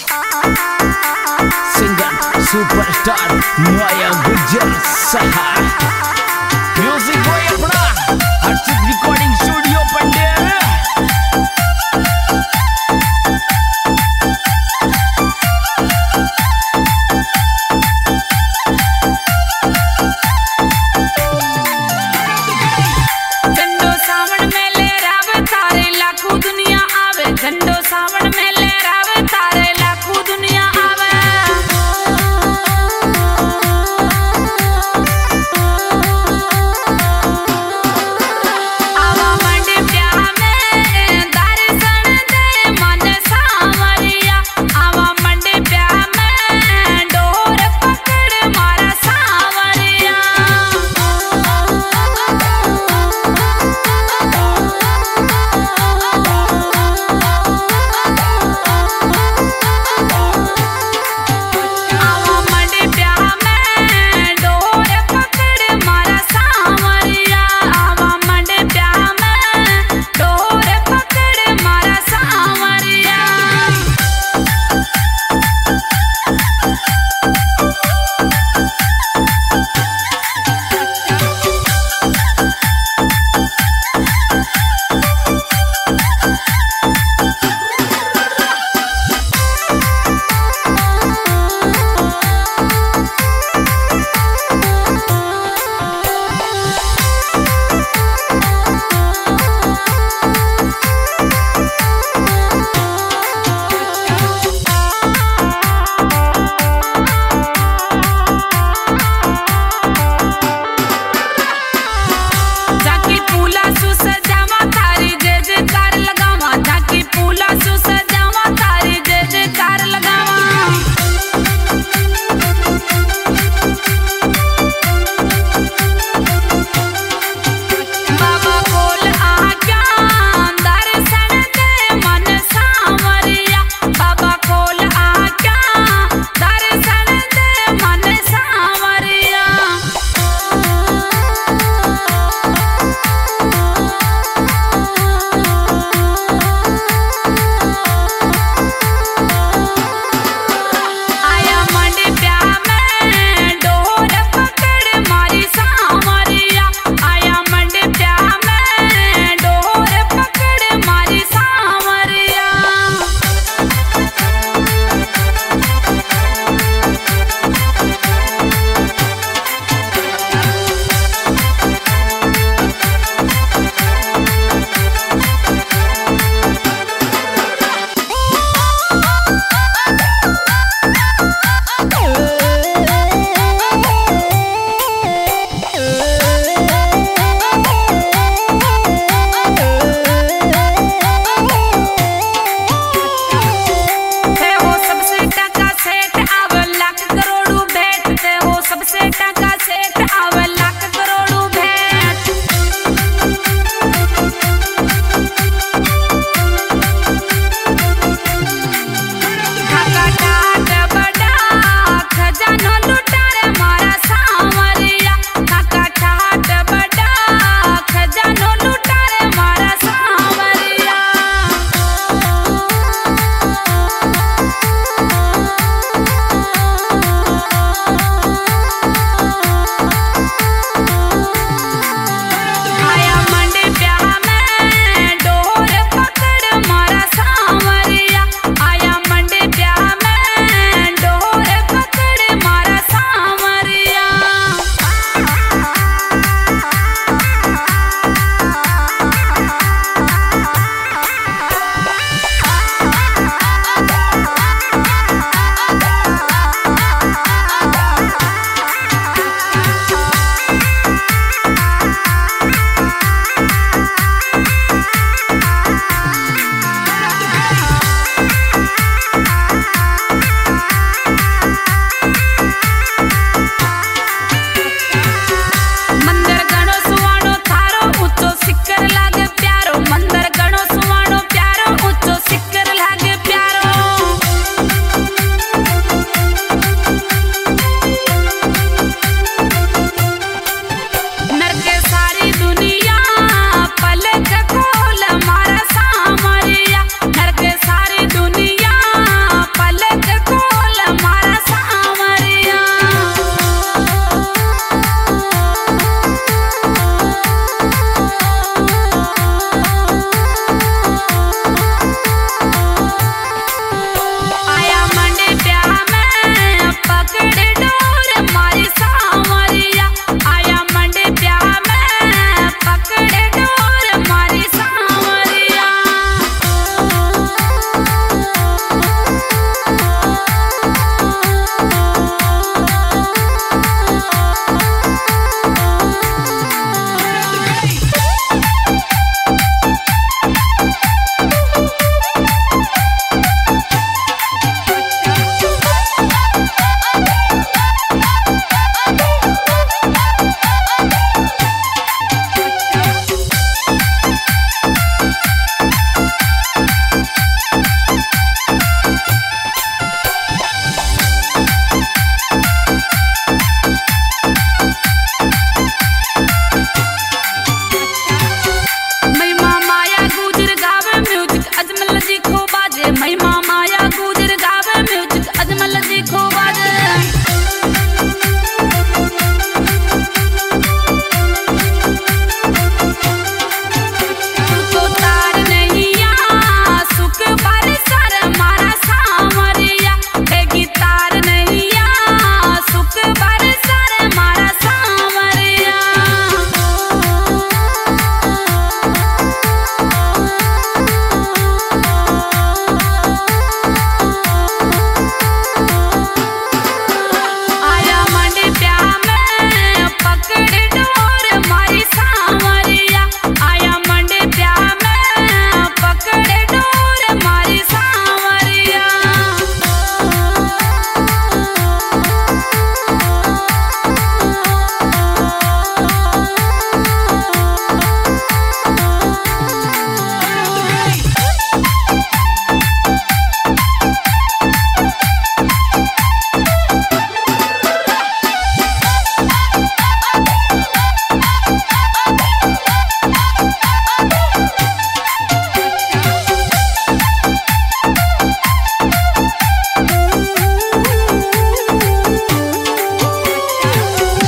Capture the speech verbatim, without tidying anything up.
Singer superstar माया गुजर सहा music boy अपना हर्षित रिकॉर्डिंग स्टूडियो पंडेर। झंडो सावन में लहरावे तारे लाखों दुनिया आवे, झंडो सावन में लहरावे तारे लाखों दुनिया आवे। आवा मंडी ब्याह में दर्शन दे मन सांवरिया, आवा मंडी ब्याह में डोर पकड़ मारा सांवरिया। आवा मंडी ब्याह में डोर पकड़ मारा सांवरिया, आवा मंडी ब्याह में डोर पकड़ मारा सांवरिया। झाकी फूला सु सजावा तारी जय जयकार लगावा, झाकी फूला सु सजावा तारी जय जयकार लगावा। बाबा खोल आज्ञा दर्शन दे मन सांवरिया, बाबा खोल आज्ञा दर्शन दे मन सांवरिया। आया मंडी ब्याह में डोर पकड़ मारी सांवरिया, आया मंडी ब्याह में डोर पकड़ मारी सांवरिया। थे हो सबसे टका सेठ आवे लाख करोड़ू भेंट, थे हो सबसे टका सेठ आवे लाख करोड़ू भेंट। खाका ठाट बड़ा खजानो लुटारे मारा सांवरिया, खाका ठाट बड़ा खजानो लुटारे मारा सांवरिया। आया मंडी ब्याह में डोर पकड़ मारा सांवरिया।